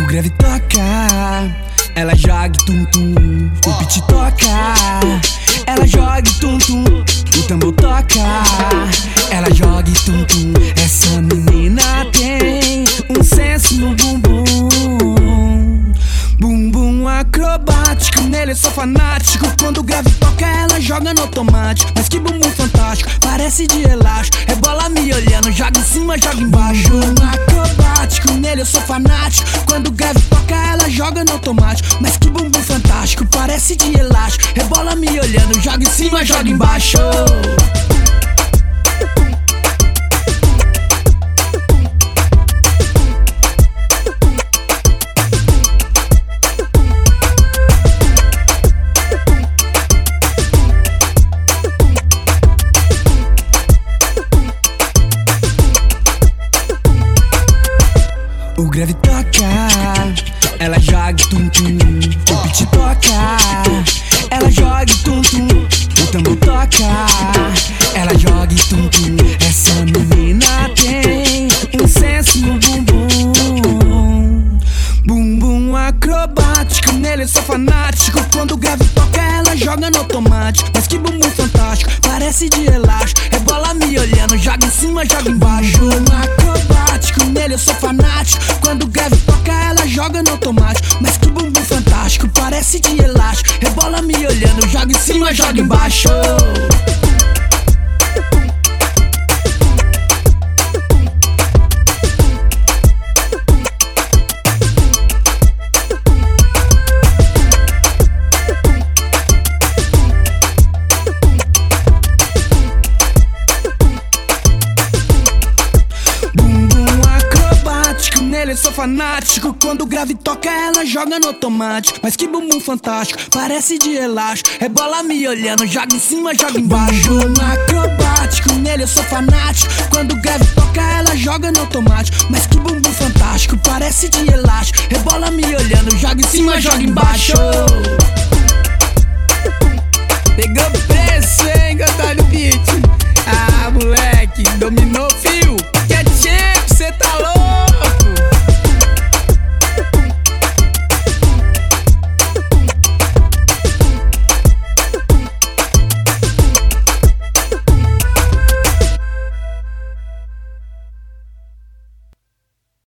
grave toca, ela joga tum-tum. O beat toca, ela joga tum-tum. O tambor toca, ela joga tum-tum. Essa menina tem um senso no bumbum. Bumbum acrobático, nele eu sou fanático. Quando o grave toca, ela joga no automático. Mas que bumbum fantástico, parece de elástico. Rebola me olhando, joga em cima, joga embaixo. Bumbum acrobático, nele eu sou fanático. Quando o grave toca, ela joga no automático. Mas que bumbum fantástico, parece de elástico. Rebola me olhando, joga em cima, joga embaixo. O grave toca, ela joga tum-tum. O beat toca, ela joga tum-tum. O tambor toca, ela joga tum-tum. Essa menina tem um senso no bumbum. Bumbum acrobático, nele eu sou fanático. Quando o grave toca, ela joga no automático. Mas que bumbum fantástico, parece de elástico. Rebola me olhando, joga em cima, joga embaixo. Bumbum acrobático, nele eu sou fanático. Quando o grave toca, ela joga no automático. Mas que bumbum fantástico, parece de elástico. Rebola me olhando, joga em cima, joga embaixo. Eu sou fanático, quando o grave toca, ela joga no automático. Mas que bumbum fantástico, parece de elástico. Rebola me olhando, joga em cima, joga embaixo. Bumbum acrobático, nele eu sou fanático. Quando o grave toca, ela joga no automático. Mas que bumbum fantástico, parece de elástico. Rebola me olhando, joga em cima, joga embaixo. Pegou preço, hein, Gotado Beat? Ah, moleque, dominou.